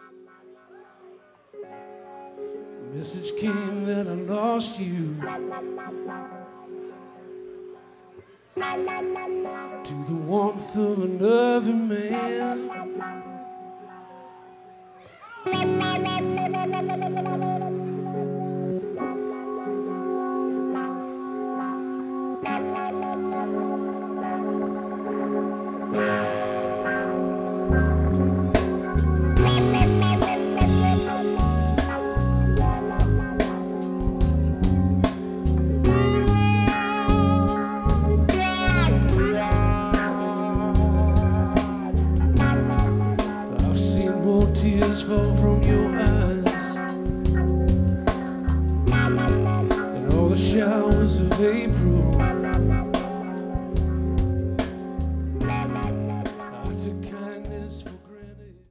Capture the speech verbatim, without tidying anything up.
Message came that I lost you to the warmth of another man. Tears fall from your eyes, and all the showers of April